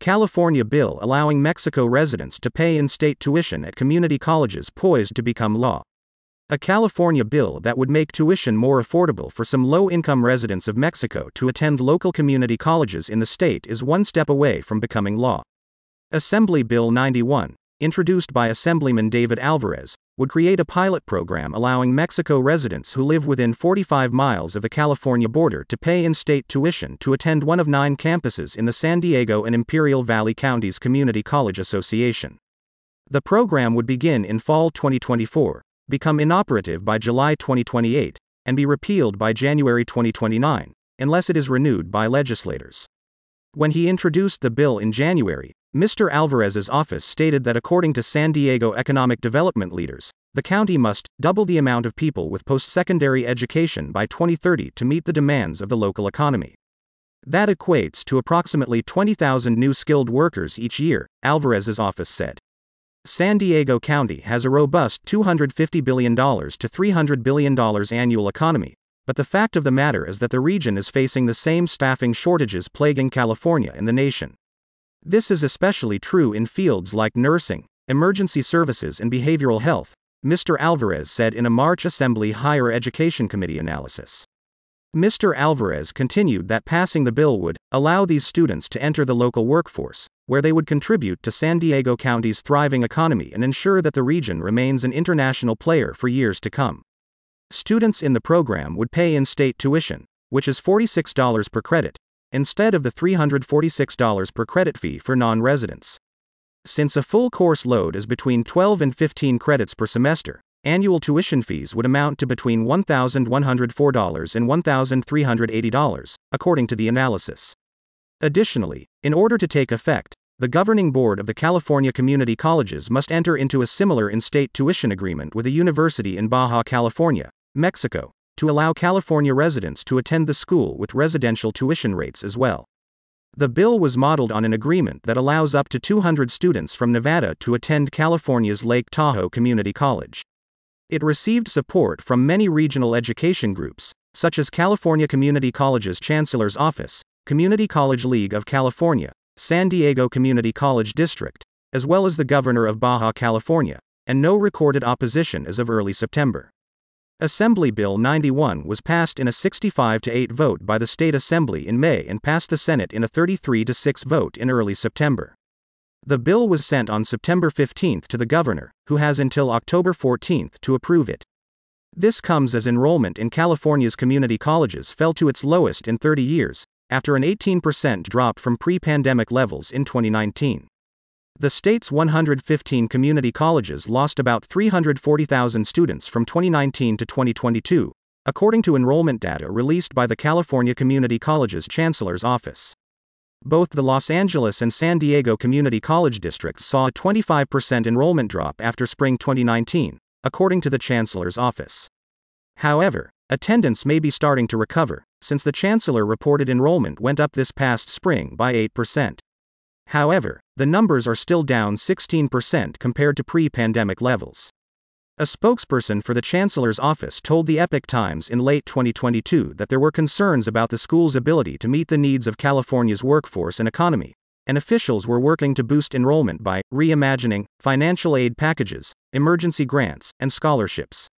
California bill allowing Mexico residents to pay in-state tuition at community colleges poised to become law. A California bill that would make tuition more affordable for some low-income residents of Mexico to attend local community colleges in the state is one step away from becoming law. Assembly Bill 91, introduced by Assemblyman David Alvarez, would create a pilot program allowing Mexico residents who live within 45 miles of the California border to pay in-state tuition to attend one of 9 campuses in the San Diego and Imperial Valley Counties Community College Association. The program would begin in fall 2024, become inoperative by July 2028, and be repealed by January 2029, unless it is renewed by legislators. When he introduced the bill in January, Mr. Alvarez's office stated that according to San Diego economic development leaders, the county must double the amount of people with post-secondary education by 2030 to meet the demands of the local economy. That equates to approximately 20,000 new skilled workers each year, Alvarez's office said. San Diego County has a robust $250 billion to $300 billion annual economy, but the fact of the matter is that the region is facing the same staffing shortages plaguing California and the nation. This is especially true in fields like nursing, emergency services and behavioral health, Mr. Alvarez said in a March Assembly Higher Education Committee analysis. Mr. Alvarez continued that passing the bill would allow these students to enter the local workforce, where they would contribute to San Diego County's thriving economy and ensure that the region remains an international player for years to come. Students in the program would pay in-state tuition, which is $46 per credit, instead of the $346 per credit fee for non-residents. Since a full course load is between 12 and 15 credits per semester, annual tuition fees would amount to between $1,104 and $1,380, according to the analysis. Additionally, in order to take effect, the governing board of the California Community Colleges must enter into a similar in-state tuition agreement with a university in Baja California, Mexico, to allow California residents to attend the school with residential tuition rates as well. The bill was modeled on an agreement that allows up to 200 students from Nevada to attend California's Lake Tahoe Community College. It received support from many regional education groups, such as California Community Colleges Chancellor's Office, Community College League of California, San Diego Community College District, as well as the governor of Baja California, and no recorded opposition as of early September. Assembly Bill 91 was passed in a 65-8 vote by the State Assembly in May and passed the Senate in a 33-6 vote in early September. The bill was sent on September 15 to the governor, who has until October 14 to approve it. This comes as enrollment in California's community colleges fell to its lowest in 30 years, after an 18% drop from pre-pandemic levels in 2019. The state's 115 community colleges lost about 340,000 students from 2019 to 2022, according to enrollment data released by the California Community Colleges Chancellor's Office. Both the Los Angeles and San Diego Community College districts saw a 25% enrollment drop after spring 2019, according to the Chancellor's Office. However, attendance may be starting to recover, since the Chancellor reported enrollment went up this past spring by 8%. However, the numbers are still down 16% compared to pre-pandemic levels. A spokesperson for the Chancellor's Office told the Epoch Times in late 2022 that there were concerns about the school's ability to meet the needs of California's workforce and economy, and officials were working to boost enrollment by reimagining financial aid packages, emergency grants, and scholarships.